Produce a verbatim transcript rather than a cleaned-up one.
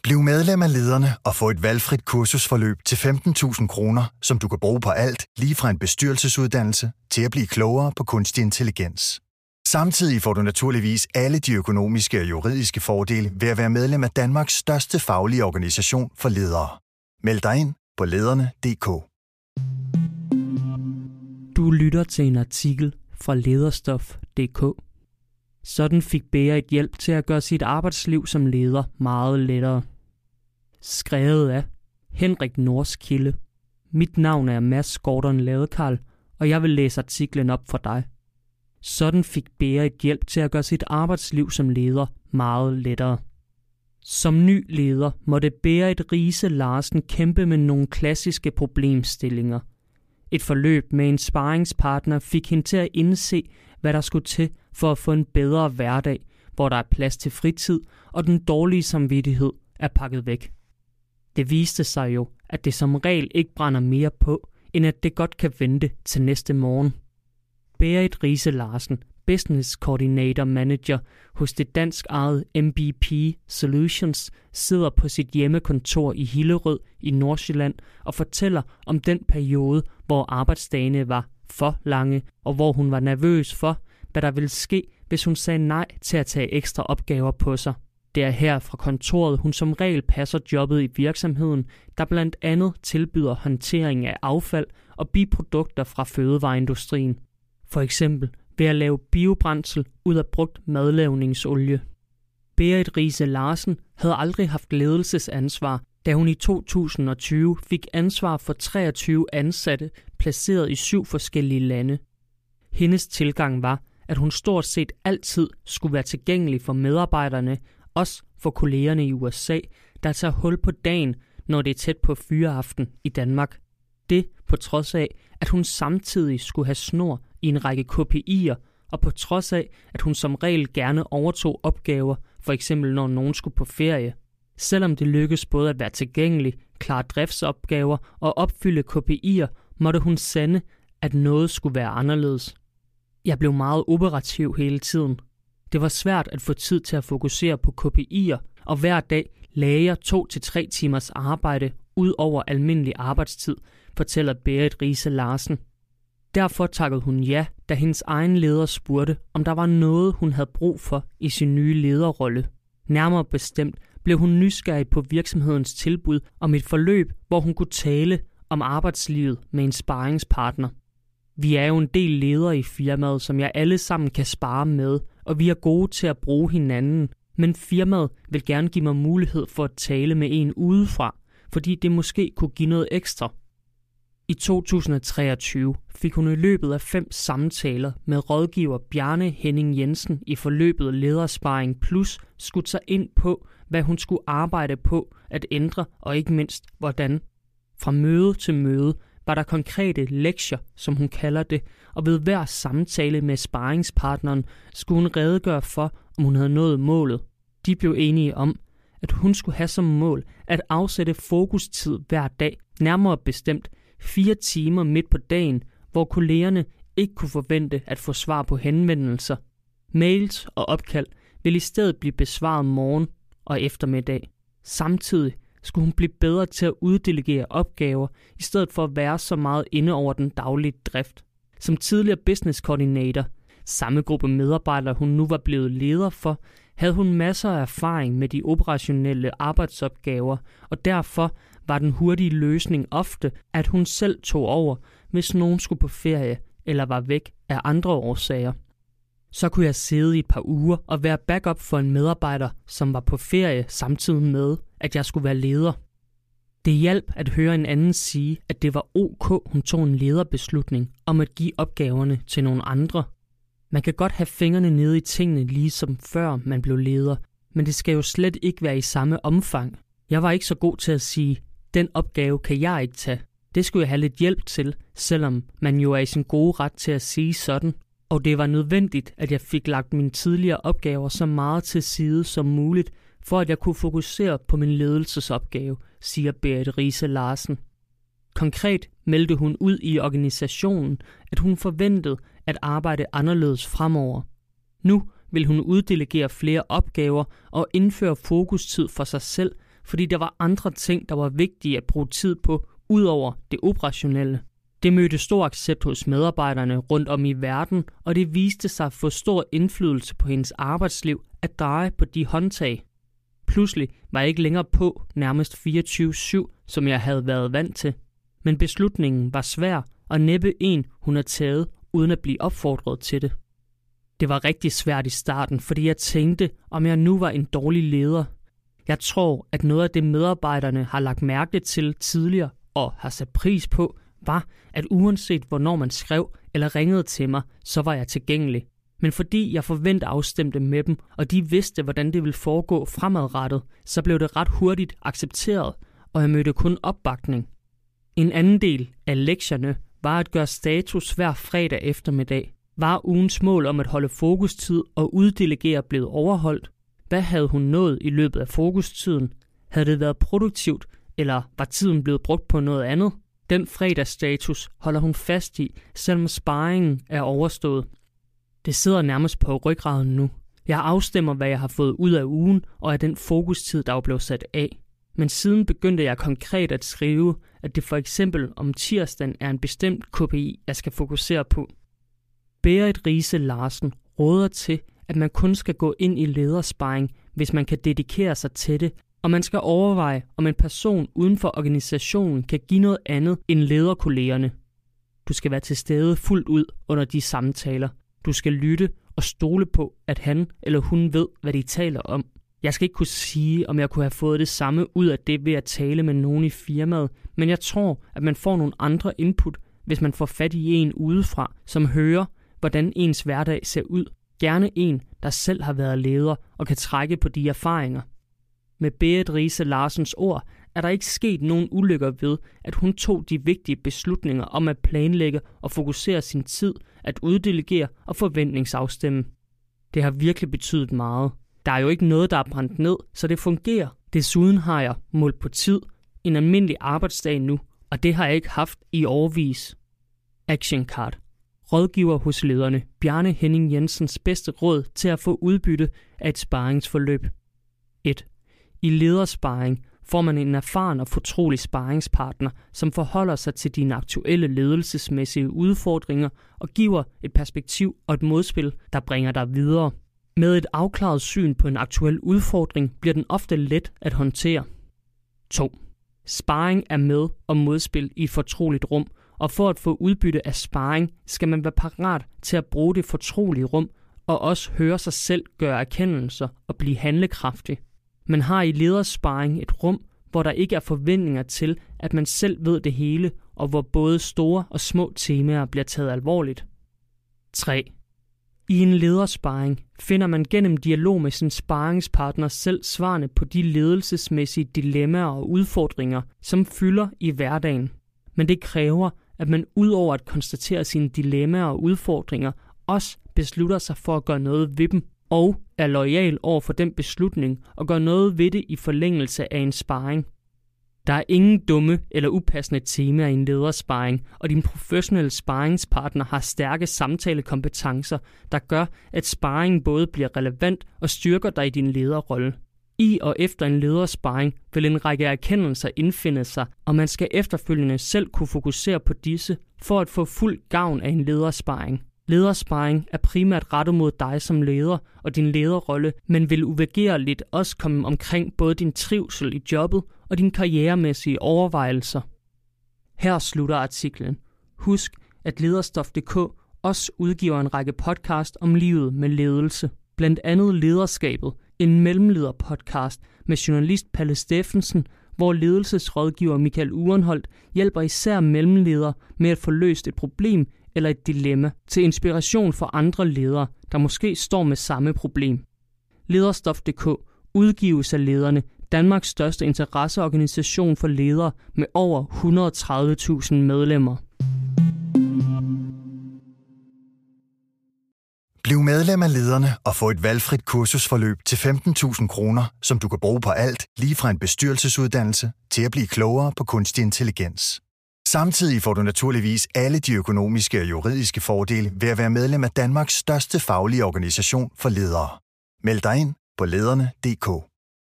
Bliv medlem af Lederne og få et valgfrit kursusforløb til femten tusind kroner, som du kan bruge på alt, lige fra en bestyrelsesuddannelse til at blive klogere på kunstig intelligens. Samtidig får du naturligvis alle de økonomiske og juridiske fordele ved at være medlem af Danmarks største faglige organisation for ledere. Meld dig ind på lederne punktum d k. Du lytter til en artikel fra lederstof punktum d k. Sådan fik Berit hjælp til at gøre sit arbejdsliv som leder meget lettere. Skrevet af Henrik Norskilde. Mit navn er Mads Gordon Ladekarl, og jeg vil læse artiklen op for dig. Sådan fik Berit hjælp til at gøre sit arbejdsliv som leder meget lettere. Som ny leder måtte Berit Riise Larsen kæmpe med nogle klassiske problemstillinger. Et forløb med en sparringspartner fik hende til at indse, hvad der skulle til for at få en bedre hverdag, hvor der er plads til fritid, og den dårlige samvittighed er pakket væk. Det viste sig jo, at det som regel ikke brænder mere på, end at det godt kan vente til næste morgen. Berit Riise Larsen, Business Coordinator Manager hos det dansk ejede M B P Solutions, sidder på sit hjemmekontor i Hillerød i Nordsjælland og fortæller om den periode, hvor arbejdsdagene var for lange, og hvor hun var nervøs for, hvad der ville ske, hvis hun sagde nej til at tage ekstra opgaver på sig. Det er her fra kontoret, hun som regel passer jobbet i virksomheden, der blandt andet tilbyder håndtering af affald og biprodukter fra fødevareindustrien. For eksempel ved at lave biobrændsel ud af brugt madlavningsolie. Berit Riise Larsen havde aldrig haft ledelsesansvar, da hun i to tusind og tyve fik ansvar for treogtyve ansatte placeret i syv forskellige lande. Hendes tilgang var, at hun stort set altid skulle være tilgængelig for medarbejderne, også for kollegerne i U S A, der tager hul på dagen, når det er tæt på fyreaften i Danmark. Det på trods af, at hun samtidig skulle have snor i en række K P I'er, og på trods af, at hun som regel gerne overtog opgaver, for eksempel når nogen skulle på ferie. Selvom det lykkedes både at være tilgængelig, klare driftsopgaver og opfylde K P I'er, måtte hun sande, at noget skulle være anderledes. Jeg blev meget operativ hele tiden. Det var svært at få tid til at fokusere på K P I'er, og hver dag lagde jeg to til tre timers arbejde ud over almindelig arbejdstid, fortæller Berit Riise Larsen. Derfor takkede hun ja, da hendes egen leder spurgte, om der var noget, hun havde brug for i sin nye lederrolle. Nærmere bestemt blev hun nysgerrig på virksomhedens tilbud om et forløb, hvor hun kunne tale om arbejdslivet med en sparringspartner. Vi er jo en del ledere i firmaet, som jeg alle sammen kan spare med, og vi er gode til at bruge hinanden. Men firmaet vil gerne give mig mulighed for at tale med en udefra, fordi det måske kunne give noget ekstra. I to tusind og treogtyve fik hun i løbet af fem samtaler med rådgiver Bjarne Henning Jensen i forløbet Ledersparring Plus skudt sig ind på, hvad hun skulle arbejde på at ændre, og ikke mindst hvordan. Fra møde til møde var der konkrete lektier, som hun kalder det, og ved hver samtale med sparringspartneren skulle hun redegøre for, om hun havde nået målet. De blev enige om, at hun skulle have som mål at afsætte fokustid hver dag, nærmere bestemt fire timer midt på dagen, hvor kollegerne ikke kunne forvente at få svar på henvendelser. Mails og opkald ville i stedet blive besvaret morgen og eftermiddag. Samtidig skulle hun blive bedre til at uddelegere opgaver, i stedet for at være så meget inde over den daglige drift. Som tidligere business coordinator, samme gruppe medarbejdere hun nu var blevet leder for, havde hun masser af erfaring med de operationelle arbejdsopgaver, og derfor var den hurtige løsning ofte, at hun selv tog over, hvis nogen skulle på ferie eller var væk af andre årsager. Så kunne jeg sidde i et par uger og være backup for en medarbejder, som var på ferie samtidig med, at jeg skulle være leder. Det hjalp at høre en anden sige, at det var ok, hun tog en lederbeslutning om at give opgaverne til nogle andre. Man kan godt have fingrene nede i tingene ligesom før man blev leder, men det skal jo slet ikke være i samme omfang. Jeg var ikke så god til at sige, den opgave kan jeg ikke tage. Det skulle jeg have lidt hjælp til, selvom man jo er i sin gode ret til at sige sådan. Og det var nødvendigt, at jeg fik lagt mine tidligere opgaver så meget til side som muligt, for at jeg kunne fokusere på min ledelsesopgave, siger Berit Riise Larsen. Konkret meldte hun ud i organisationen, at hun forventede at arbejde anderledes fremover. Nu vil hun uddelegere flere opgaver og indføre fokustid for sig selv, fordi der var andre ting, der var vigtige at bruge tid på, ud over det operationelle. Det mødte stor accept hos medarbejderne rundt om i verden, og det viste sig at få stor indflydelse på hendes arbejdsliv at dreje på de håndtag. Pludselig var jeg ikke længere på nærmest fireogtyve syv, som jeg havde været vant til. Men beslutningen var svær, og næppe en, hun havde taget, uden at blive opfordret til det. Det var rigtig svært i starten, fordi jeg tænkte, om jeg nu var en dårlig leder. Jeg tror, at noget af det medarbejderne har lagt mærke til tidligere og har sat pris på, var, at uanset hvornår man skrev eller ringede til mig, så var jeg tilgængelig. Men fordi jeg forventede afstemte med dem, og de vidste, hvordan det ville foregå fremadrettet, så blev det ret hurtigt accepteret, og jeg mødte kun opbakning. En anden del af lektierne var at gøre status hver fredag eftermiddag. Var ugens mål om at holde fokustid og uddelegere blevet overholdt? Hvad havde hun nået i løbet af fokustiden? Havde det været produktivt, eller var tiden blevet brugt på noget andet? Den fredagsstatus holder hun fast i, selvom sparringen er overstået. Det sidder nærmest på ryggraden nu. Jeg afstemmer, hvad jeg har fået ud af ugen, og af den fokustid, der var blevet sat af. Men siden begyndte jeg konkret at skrive, at det for eksempel om tirsdagen er en bestemt K P I, jeg skal fokusere på. Berit Riise Larsen råder til, at man kun skal gå ind i ledersparring, hvis man kan dedikere sig til det, og man skal overveje, om en person uden for organisationen kan give noget andet end lederkollegerne. Du skal være til stede fuldt ud under de samtaler. Du skal lytte og stole på, at han eller hun ved, hvad de taler om. Jeg skal ikke kunne sige, om jeg kunne have fået det samme ud af det ved at tale med nogen i firmaet, men jeg tror, at man får nogle andre input, hvis man får fat i en udefra, som hører, hvordan ens hverdag ser ud. Gerne en, der selv har været leder og kan trække på de erfaringer. Med Berit Riise Larsens ord er der ikke sket nogen ulykker ved, at hun tog de vigtige beslutninger om at planlægge og fokusere sin tid, at uddelegere og forventningsafstemme. Det har virkelig betydet meget. Der er jo ikke noget, der er brændt ned, så det fungerer. Desuden har jeg målt på tid, en almindelig arbejdsdag nu, og det har jeg ikke haft i årevis. Action card. Rådgiver hos lederne, Bjarne Henning Jensens bedste råd til at få udbytte af et sparringsforløb. et. I ledersparring får man en erfaren og fortrolig sparringspartner, som forholder sig til dine aktuelle ledelsesmæssige udfordringer og giver et perspektiv og et modspil, der bringer dig videre. Med et afklaret syn på en aktuel udfordring bliver den ofte let at håndtere. to. Sparring er med- og modspil i et fortroligt rum, og for at få udbytte af sparring skal man være parat til at bruge det fortrolige rum og også høre sig selv gøre erkendelser og blive handlekraftig. Man har i ledersparring et rum, hvor der ikke er forventninger til, at man selv ved det hele, og hvor både store og små temaer bliver taget alvorligt. tre. I en ledersparring finder man gennem dialog med sin sparringspartner selv svarene på de ledelsesmæssige dilemmaer og udfordringer, som fylder i hverdagen. Men det kræver, at man udover at konstatere sine dilemmaer og udfordringer, også beslutter sig for at gøre noget ved dem, og er loyal over for den beslutning og gør noget ved det i forlængelse af en sparring. Der er ingen dumme eller upassende temaer i en ledersparring, og din professionelle sparringspartner har stærke samtalekompetencer, der gør, at sparringen både bliver relevant og styrker dig i din lederrolle. I og efter en ledersparring vil en række erkendelser indfinde sig, og man skal efterfølgende selv kunne fokusere på disse for at få fuld gavn af en ledersparring. Ledersparring er primært rettet mod dig som leder og din lederrolle, men vil uværgerligt også komme omkring både din trivsel i jobbet og dine karrieremæssige overvejelser. Her slutter artiklen. Husk, at Lederstof punktum d k også udgiver en række podcast om livet med ledelse. Blandt andet Lederskabet, en mellemlederpodcast med journalist Palle Steffensen, hvor ledelsesrådgiver Michael Urenholdt hjælper især mellemledere med at få løst et problem eller et dilemma til inspiration for andre ledere, der måske står med samme problem. Lederstof punktum d k udgives af Lederne, Danmarks største interesseorganisation for ledere med over et hundrede og tredive tusind medlemmer. Bliv medlem af Lederne og få et valgfrit kursusforløb til femten tusind kroner, som du kan bruge på alt, lige fra en bestyrelsesuddannelse til at blive klogere på kunstig intelligens. Samtidig får du naturligvis alle de økonomiske og juridiske fordele ved at være medlem af Danmarks største faglige organisation for ledere. Meld dig ind på lederne punktum d k.